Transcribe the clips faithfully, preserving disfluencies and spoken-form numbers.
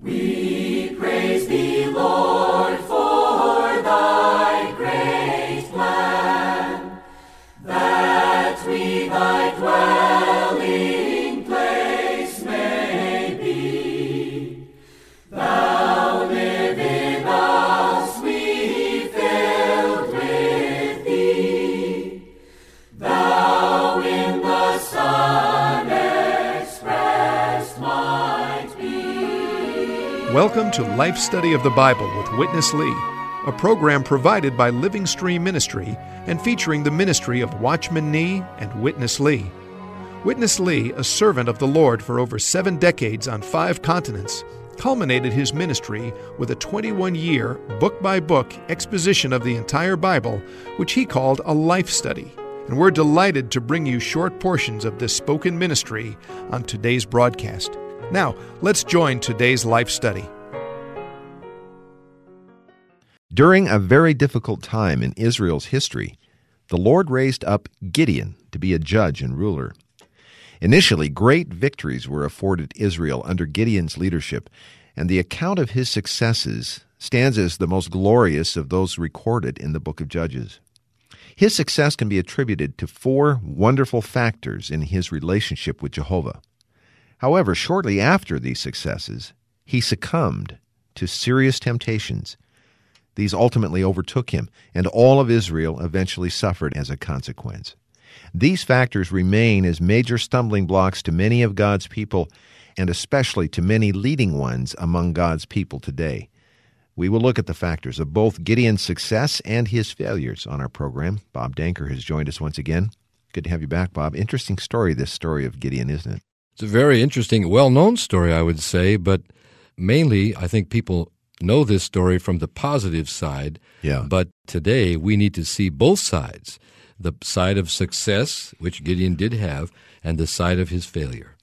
We praise thee, Lord, for thy great plan, that we thy dwelling place may be. Thou live in us, we filled with thee. Thou in the Son expressed might be. Welcome to Life Study of the Bible with Witness Lee, a program provided by Living Stream Ministry and featuring the ministry of Watchman Nee and Witness Lee. Witness Lee, a servant of the Lord for over seven decades on five continents, culminated his ministry with a twenty-one-year, book-by-book exposition of the entire Bible, which he called a life study. And we're delighted to bring you short portions of this spoken ministry on today's broadcast. Now, let's join today's life study. During a very difficult time in Israel's history, the Lord raised up Gideon to be a judge and ruler. Initially, great victories were afforded Israel under Gideon's leadership, and the account of his successes stands as the most glorious of those recorded in the book of Judges. His success can be attributed to four wonderful factors in his relationship with Jehovah. However, shortly after these successes, he succumbed to serious temptations. These ultimately overtook him, and all of Israel eventually suffered as a consequence. These factors remain as major stumbling blocks to many of God's people, and especially to many leading ones among God's people today. We will look at the factors of both Gideon's success and his failures on our program. Bob Danker has joined us once again. Good to have you back, Bob. Interesting story, this story of Gideon, isn't it? It's a very interesting, well-known story, I would say, but mainly I think people know this story from the positive side. Yeah. But today we need to see both sides, the side of success, which Gideon did have, and the side of his failure.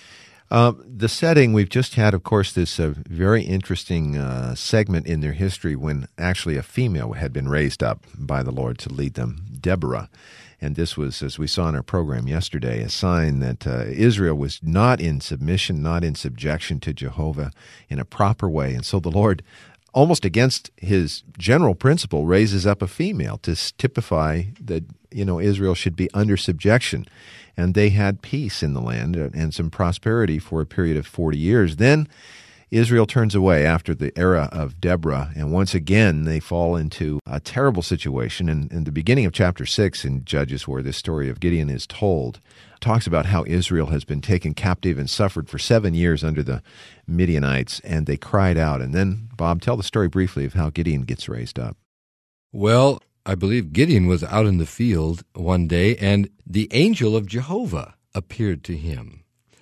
Uh, the setting, we've just had, of course, this uh, very interesting uh, segment in their history when actually a female had been raised up by the Lord to lead them, Deborah. And this was, as we saw in our program yesterday, a sign that uh, Israel was not in submission, not in subjection to Jehovah in a proper way. And so the Lord, almost against his general principle, raises up a female to typify that, you know, Israel should be under subjection. And they had peace in the land and some prosperity for a period of forty years. Then Israel turns away after the era of Deborah, and once again they fall into a terrible situation. And in the beginning of chapter six in Judges, where this story of Gideon is told, talks about how Israel has been taken captive and suffered for seven years under the Midianites, and they cried out. And then, Bob, tell the story briefly of how Gideon gets raised up. Well, I believe Gideon was out in the field one day, and the angel of Jehovah appeared to him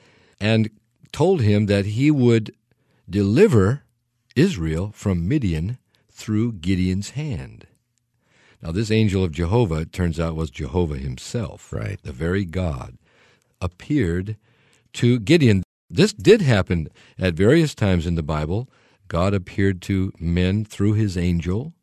and told him that he would deliver Israel from Midian through Gideon's hand. Now, this angel of Jehovah, it turns out, was Jehovah himself, right? The very God, appeared to Gideon. This did happen at various times in the Bible. God appeared to men through his angel,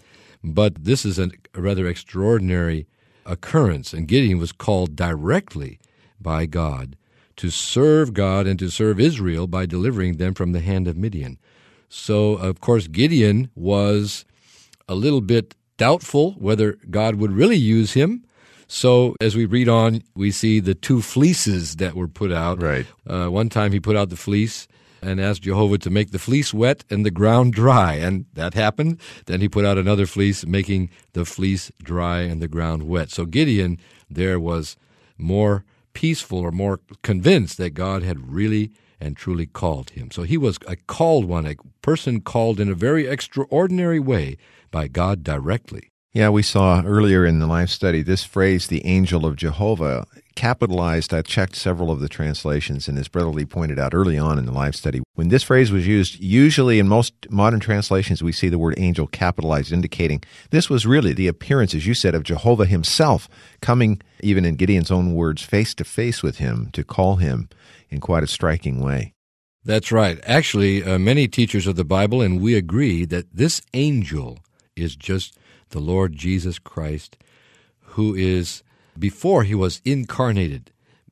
but this is a rather extraordinary occurrence, and Gideon was called directly by God to serve God and to serve Israel by delivering them from the hand of Midian. So, of course, Gideon was a little bit doubtful whether God would really use him. So, as we read on, we see the two fleeces that were put out. Right. Uh, one time he put out the fleece and asked Jehovah to make the fleece wet and the ground dry, and that happened. Then he put out another fleece, making the fleece dry and the ground wet. So Gideon there was more peaceful or more convinced that God had really and truly called him. So he was a called one, a person called in a very extraordinary way by God directly. Yeah, we saw earlier in the life study this phrase, the angel of Jehovah, capitalized. I checked several of the translations, and as Brother Lee pointed out early on in the life study, when this phrase was used, usually in most modern translations we see the word angel capitalized, indicating this was really the appearance, as you said, of Jehovah himself, coming, even in Gideon's own words, face to face with him to call him in quite a striking way. That's right. Actually, uh, many teachers of the Bible, and we agree that this angel is just the Lord Jesus Christ, who is, before he was incarnated,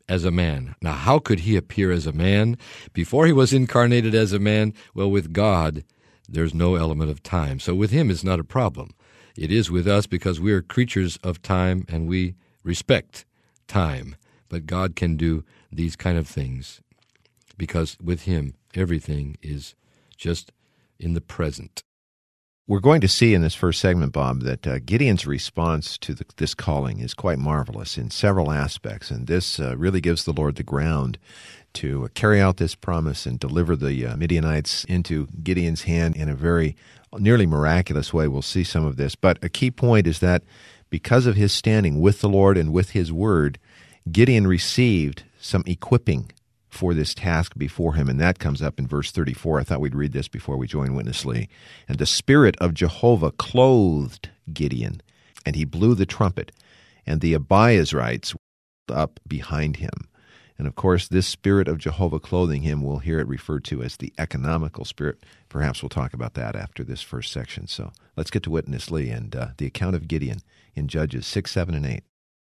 as a man. Now, how could he appear as a man before he was incarnated as a man? Well, with God, there's no element of time. So with him, it's not a problem. It is with us because we are creatures of time and we respect time. But God can do these kind of things because with him, everything is just in the present. We're going to see in this first segment, Bob, that uh, Gideon's response to the, this calling is quite marvelous in several aspects, and this uh, really gives the Lord the ground to uh, carry out this promise and deliver the uh, Midianites into Gideon's hand in a very nearly miraculous way. We'll see some of this, but a key point is that because of his standing with the Lord and with his word, Gideon received some equipping for this task before him, and that comes up in verse thirty-four. I thought we'd read this before we join Witness Lee. And the Spirit of Jehovah clothed Gideon, and he blew the trumpet, and the Abiezrites up behind him. And of course, this Spirit of Jehovah clothing him, we'll hear it referred to as the economical spirit. Perhaps we'll talk about that after this first section. So let's get to Witness Lee and uh, the account of Gideon in Judges six, seven, and eight.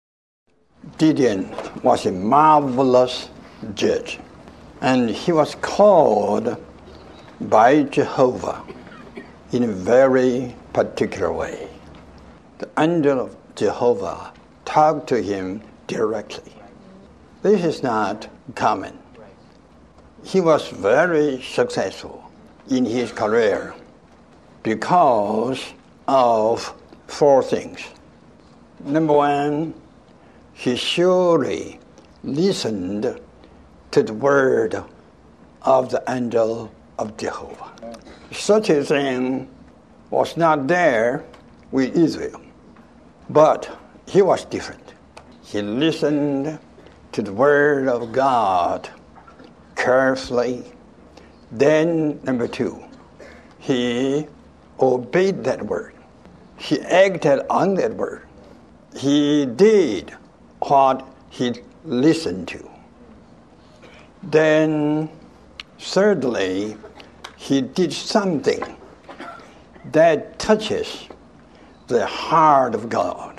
Gideon was a marvelous judge, and he was called by Jehovah in a very particular way. The angel of Jehovah talked to him directly. This is not common. He was very successful in his career because of four things. Number one, he surely listened to the word of the angel of Jehovah. Such a thing was not there with Israel, but he was different. He listened to the word of God carefully. Then, number two, he obeyed that word. He acted on that word. He did what he listened to. Then, thirdly, he did something that touches the heart of God.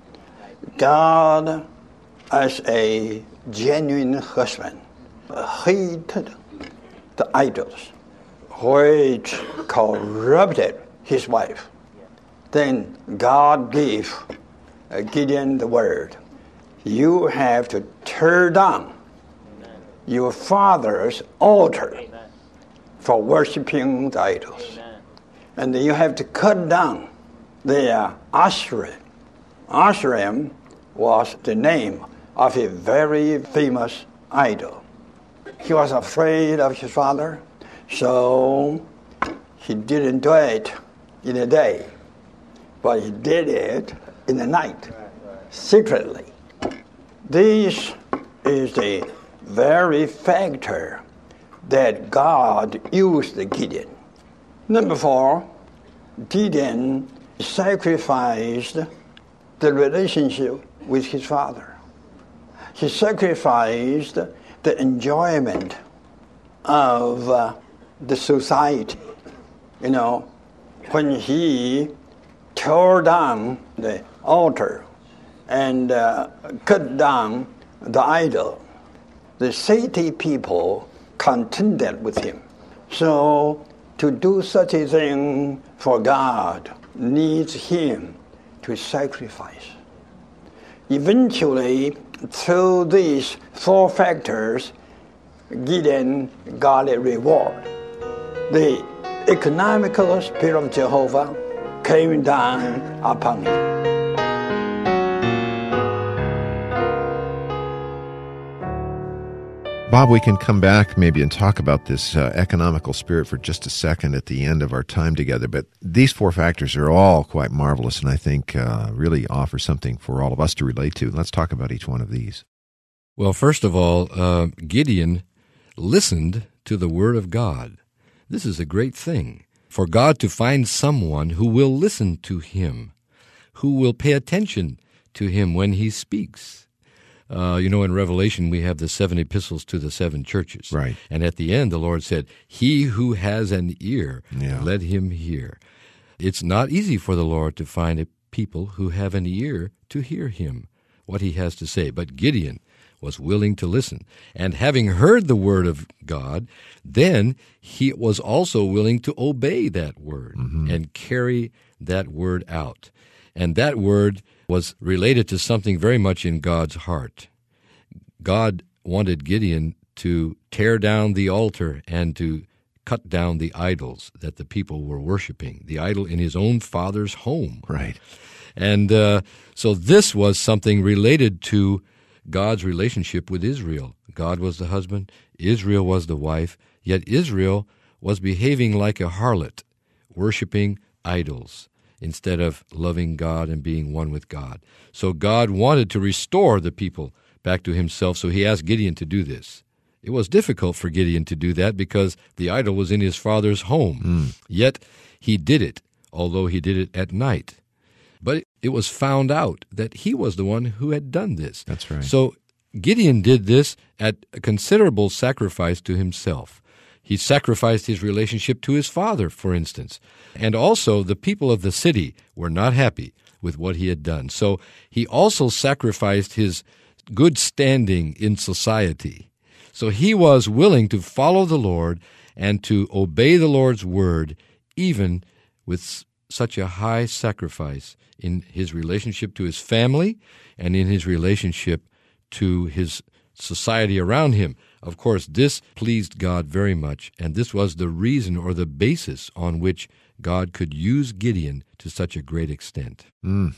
God, as a genuine husband, hated the idols which corrupted his wife. Then God gave Gideon the word. You have to tear down your father's altar Amen. For worshiping the idols. Amen. And then you have to cut down the uh, Asherim. Asherim was the name of a very famous idol. He was afraid of his father, so he didn't do it in the day, but he did it in the night, secretly. This is the very factor that God used Gideon. Number four, Gideon sacrificed the relationship with his father. He sacrificed the enjoyment of uh, the society. You know, when he tore down the altar and uh, cut down the idol, the city people contended with him. So to do such a thing for God needs him to sacrifice. Eventually, through these four factors, Gideon got a reward. The economical spirit of Jehovah came down upon him. Bob, we can come back maybe and talk about this uh, economical spirit for just a second at the end of our time together. But these four factors are all quite marvelous and I think uh, really offer something for all of us to relate to. Let's talk about each one of these. Well, first of all, uh, Gideon listened to the word of God. This is a great thing, for God to find someone who will listen to him, who will pay attention to him when he speaks. Uh, you know, in Revelation, we have the seven epistles to the seven churches. Right. And at the end, the Lord said, he who has an ear, yeah. let him hear. It's not easy for the Lord to find a people who have an ear to hear him, what he has to say. But Gideon was willing to listen. And having heard the word of God, then he was also willing to obey that word mm-hmm. and carry that word out. And that word was related to something very much in God's heart. God wanted Gideon to tear down the altar and to cut down the idols that the people were worshiping, the idol in his own father's home. Right. And uh, so this was something related to God's relationship with Israel. God was the husband, Israel was the wife, yet Israel was behaving like a harlot, worshiping idols instead of loving God and being one with God. So God wanted to restore the people back to himself, so he asked Gideon to do this. It was difficult for Gideon to do that because the idol was in his father's home. Mm. Yet he did it, although he did it at night. But it was found out that he was the one who had done this. That's right. So Gideon did this at a considerable sacrifice to himself. He sacrificed his relationship to his father, for instance. And also the people of the city were not happy with what he had done. So he also sacrificed his good standing in society. So he was willing to follow the Lord and to obey the Lord's word, even with such a high sacrifice in his relationship to his family and in his relationship to his society around him. Of course, this pleased God very much, and this was the reason or the basis on which God could use Gideon to such a great extent. Mm.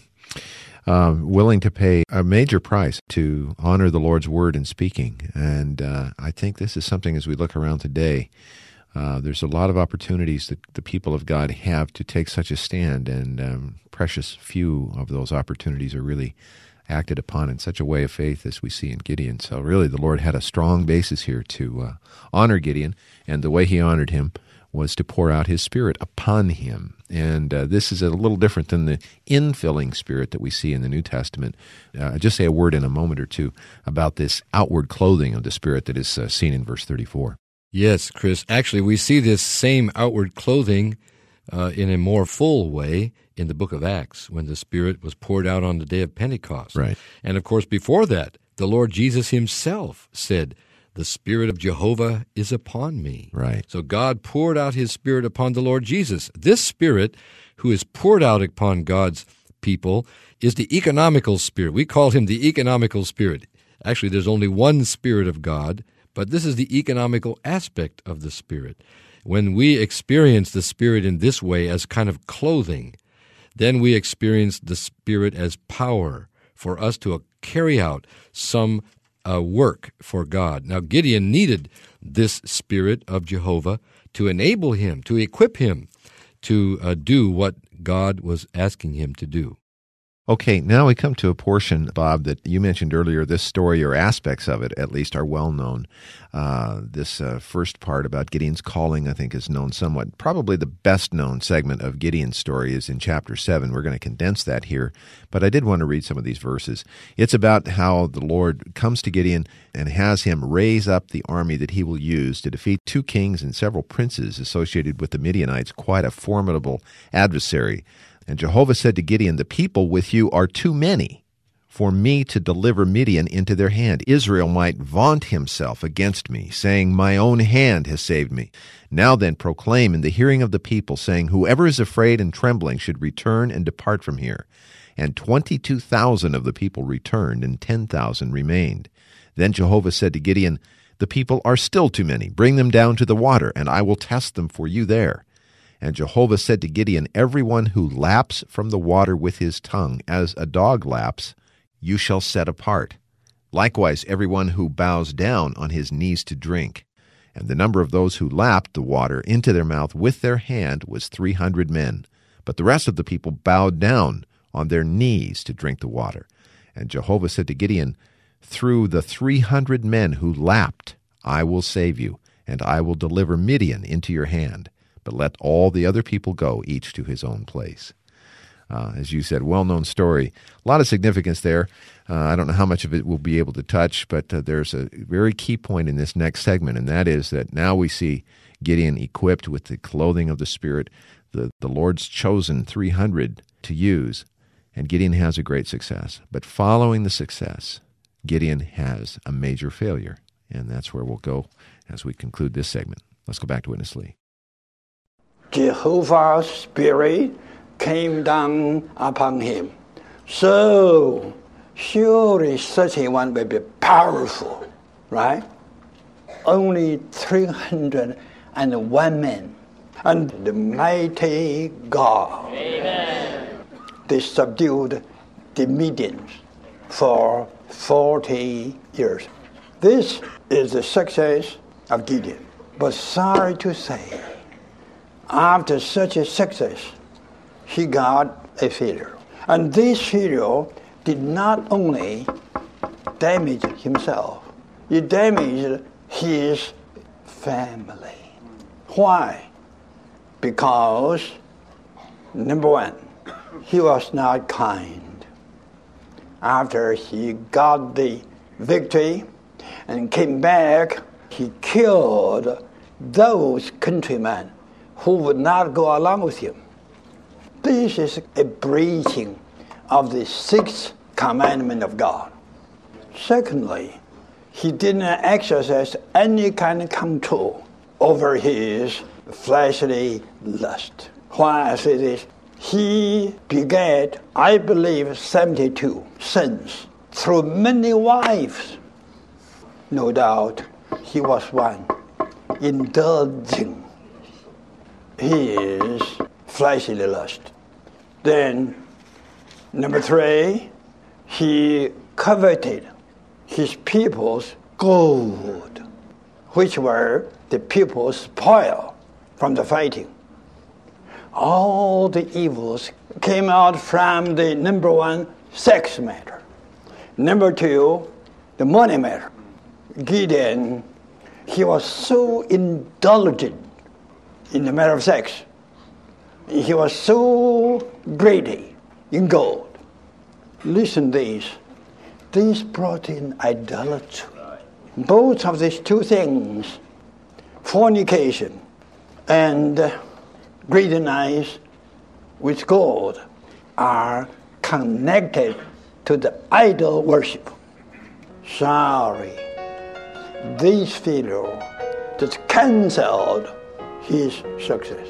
Uh, willing to pay a major price to honor the Lord's word in speaking. And uh, I think this is something, as we look around today, uh, there's a lot of opportunities that the people of God have to take such a stand, and um, precious few of those opportunities are really acted upon in such a way of faith as we see in Gideon. So really the Lord had a strong basis here to uh, honor Gideon, and the way he honored him was to pour out his Spirit upon him. And uh, this is a little different than the infilling Spirit that we see in the New Testament. Uh, I'll just say a word in a moment or two about this outward clothing of the Spirit that is uh, seen in verse thirty-four. Yes, Chris. Actually, we see this same outward clothing uh, in a more full way in the book of Acts, when the Spirit was poured out on the day of Pentecost. Right. And of course, before that, the Lord Jesus himself said, "The Spirit of Jehovah is upon me." Right. So God poured out his Spirit upon the Lord Jesus. This Spirit, who is poured out upon God's people, is the economical Spirit. We call him the economical Spirit. Actually, there's only one Spirit of God, but this is the economical aspect of the Spirit. When we experience the Spirit in this way as kind of clothing, then we experience the Spirit as power for us to carry out some uh, work for God. Now, Gideon needed this Spirit of Jehovah to enable him, to equip him to uh, do what God was asking him to do. Okay, now we come to a portion, Bob, that you mentioned earlier. This story, or aspects of it at least, are well known. Uh, this uh, first part about Gideon's calling, I think, is known somewhat. Probably the best known segment of Gideon's story is in chapter seven. We're going to condense that here, but I did want to read some of these verses. It's about how the Lord comes to Gideon and has him raise up the army that he will use to defeat two kings and several princes associated with the Midianites, quite a formidable adversary. And Jehovah said to Gideon, "The people with you are too many for me to deliver Midian into their hand. Israel might vaunt himself against me, saying, 'My own hand has saved me.' Now then proclaim in the hearing of the people, saying, 'Whoever is afraid and trembling should return and depart from here.' And twenty-two thousand of the people returned, and ten thousand remained. Then Jehovah said to Gideon, 'The people are still too many. Bring them down to the water, and I will test them for you there.' And Jehovah said to Gideon, 'Everyone who laps from the water with his tongue, as a dog laps, you shall set apart. Likewise, everyone who bows down on his knees to drink.' And the number of those who lapped the water into their mouth with their hand was three hundred men. But the rest of the people bowed down on their knees to drink the water. And Jehovah said to Gideon, 'Through the three hundred men who lapped, I will save you, and I will deliver Midian into your hand. But let all the other people go, each to his own place.'" Uh, as you said, well-known story. A lot of significance there. Uh, I don't know how much of it we'll be able to touch, but uh, there's a very key point in this next segment, and that is that now we see Gideon equipped with the clothing of the Spirit, the, the Lord's chosen three hundred to use, and Gideon has a great success. But following the success, Gideon has a major failure. And that's where we'll go as we conclude this segment. Let's go back to Witness Lee. Jehovah's Spirit came down upon him. So, surely such a one will be powerful, right? Only three hundred one men. And the mighty God, Amen. They subdued the Midians for forty years. This is the success of Gideon. But sorry to say, after such a success, he got a failure. And this failure did not only damage himself, it damaged his family. Why? Because, number one, he was not kind. After he got the victory and came back, he killed those countrymen who would not go along with him. This is a breaching of the sixth commandment of God. Secondly, he didn't exercise any kind of control over his fleshly lust. Why I say this? He begat, I believe, seventy-two sons through many wives. No doubt he was one indulging his fleshly lust. Then, number three, he coveted his people's gold, which were the people's spoil from the fighting. All the evils came out from the number one, sex matter. Number two, the money matter. Gideon, he was so indulgent in the matter of sex. He was so greedy in gold. Listen to these. These brought in idolatry. Both of these two things, fornication and greediness with gold, are connected to the idol worship. Sorry, this failure just canceled his success.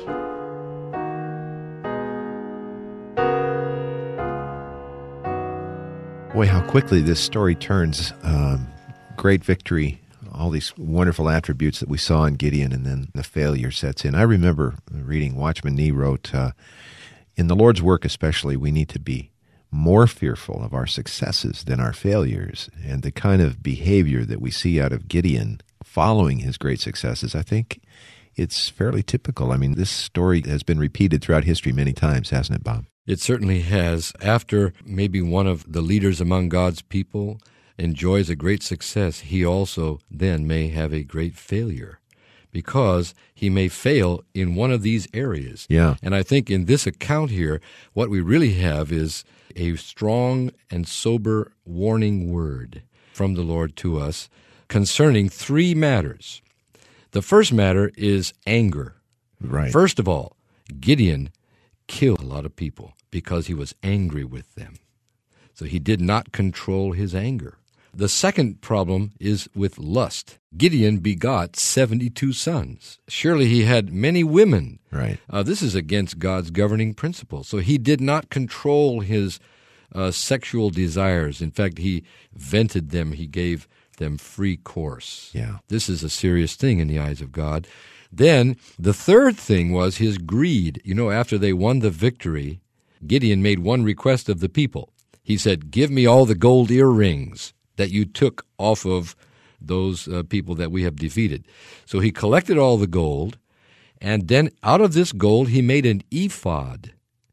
Boy, how quickly this story turns. Um, great victory, all these wonderful attributes that we saw in Gideon, and then the failure sets in. I remember reading, Watchman Nee wrote, uh, in the Lord's work especially, we need to be more fearful of our successes than our failures. And the kind of behavior that we see out of Gideon following his great successes, I think it's fairly typical. I mean, this story has been repeated throughout history many times, hasn't it, Bob? It certainly has. After maybe one of the leaders among God's people enjoys a great success, he also then may have a great failure, because he may fail in one of these areas. Yeah. And I think in this account here, what we really have is a strong and sober warning word from the Lord to us concerning three matters. The first matter is anger. Right. First of all, Gideon killed a lot of people because he was angry with them. So he did not control his anger. The second problem is with lust. Gideon begot seventy-two sons. Surely he had many women. Right. Uh, this is against God's governing principle. So he did not control his uh, sexual desires. In fact, he vented them. He gave them free course. Yeah. This is a serious thing in the eyes of God. Then the third thing was his greed. You know, after they won the victory, Gideon made one request of the people. He said, "Give me all the gold earrings that you took off of those uh, people that we have defeated." So he collected all the gold, and then out of this gold he made an ephod.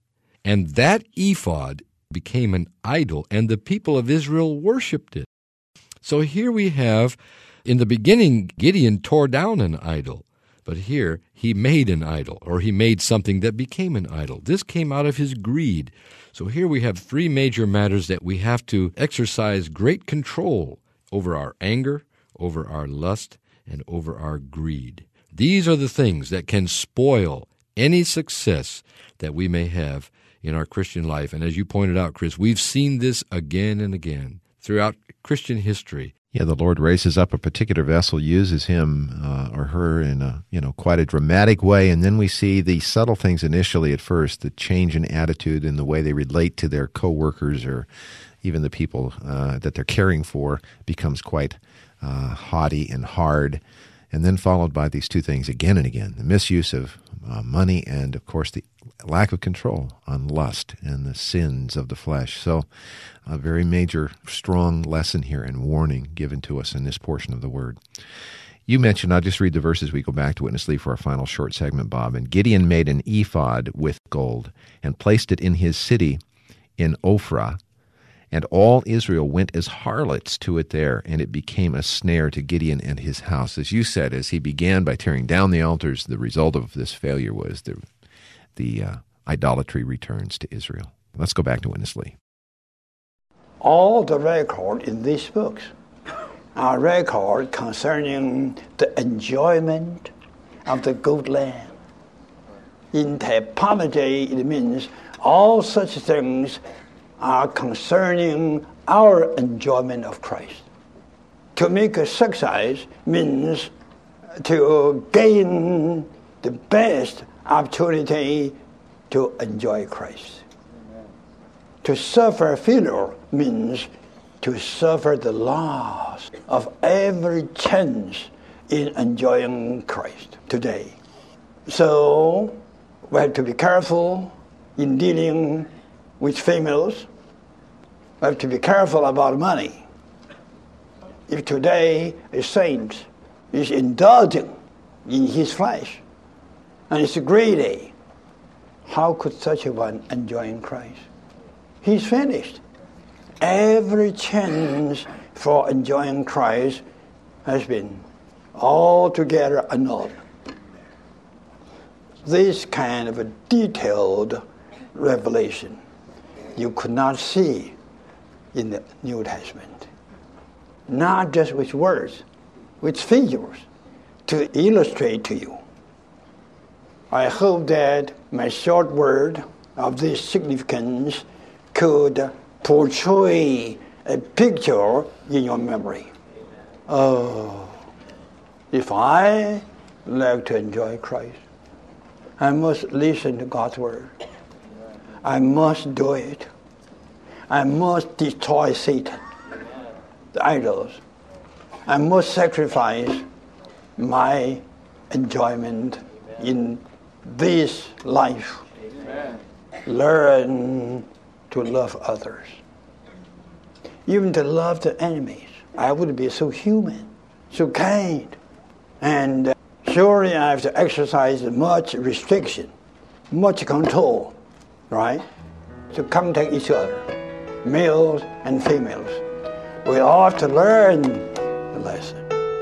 And that ephod became an idol, and the people of Israel worshipped it. So here we have, in the beginning, Gideon tore down an idol. But here, he made an idol, or he made something that became an idol. This came out of his greed. So here we have three major matters that we have to exercise great control over: our anger, over our lust, and over our greed. These are the things that can spoil any success that we may have in our Christian life. And as you pointed out, Chris, we've seen this again and again throughout Christian history. Yeah, the Lord raises up a particular vessel, uses him uh, or her in a, you know, quite a dramatic way, and then we see the subtle things initially at first, the change in attitude in the way they relate to their co-workers or even the people uh, that they're caring for becomes quite uh, haughty and hard, and then followed by these two things again and again, the misuse of uh, money and, of course, the lack of control on lust and the sins of the flesh. So a very major, strong lesson here and warning given to us in this portion of the Word. You mentioned, I'll just read the verses we go back to Witness Lee for our final short segment, Bob. And Gideon made an ephod with gold and placed it in his city in Ophrah, and all Israel went as harlots to it there, and it became a snare to Gideon and his house. As you said, as he began by tearing down the altars, the result of this failure was the, the uh, idolatry returns to Israel. Let's go back to Witness Lee. All the record in these books are record concerning the enjoyment of the good land. In typology, it means all such things are concerning our enjoyment of Christ. To make a success means to gain the best opportunity to enjoy Christ. To suffer failure means to suffer the loss of every chance in enjoying Christ today. So we have to be careful in dealing with females. We have to be careful about money. If today a saint is indulging in his flesh and is greedy, how could such a one enjoy Christ? He's finished. Every chance for enjoying Christ has been altogether annulled. This kind of a detailed revelation you could not see in the New Testament. Not just with words, with figures to illustrate to you. I hope that my short word of this significance could portray a picture in your memory. Oh, if I like to enjoy Christ, I must listen to God's word. I must do it. I must destroy Satan, the idols. I must sacrifice my enjoyment in this life. Learn to love others. Even to love the enemies. I would be so human, so kind. And uh, surely I have to exercise much restriction, much control, right? To contact each other, males and females. We all have to learn the lesson.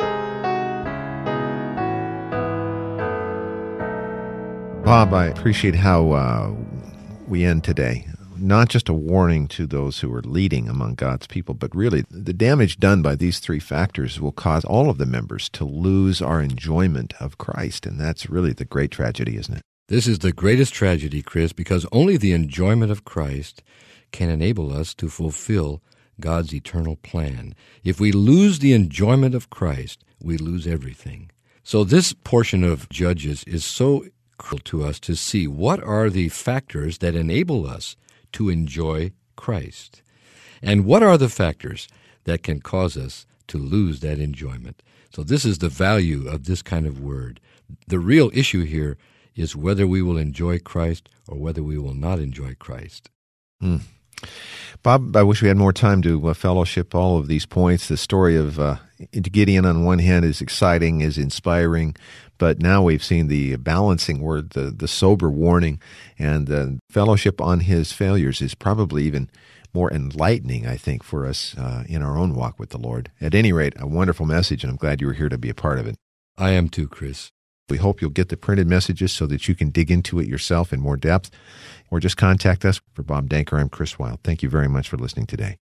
Bob, I appreciate how uh, we end today. Not just a warning to those who are leading among God's people, but really the damage done by these three factors will cause all of the members to lose our enjoyment of Christ. And that's really the great tragedy, isn't it? This is the greatest tragedy, Chris, because only the enjoyment of Christ can enable us to fulfill God's eternal plan. If we lose the enjoyment of Christ, we lose everything. So this portion of Judges is so crucial to us to see what are the factors that enable us to enjoy Christ. And what are the factors that can cause us to lose that enjoyment? So this is the value of this kind of word. The real issue here is whether we will enjoy Christ or whether we will not enjoy Christ. Mm. Bob, I wish we had more time to uh, fellowship all of these points. The story of uh, Gideon on one hand is exciting, is inspiring, but now we've seen the balancing word, the, the sober warning, and the fellowship on his failures is probably even more enlightening, I think, for us uh, in our own walk with the Lord. At any rate, a wonderful message, and I'm glad you were here to be a part of it. I am too, Chris. We hope you'll get the printed messages so that you can dig into it yourself in more depth, or just contact us. For Bob Danker, I'm Chris Wilde. Thank you very much for listening today.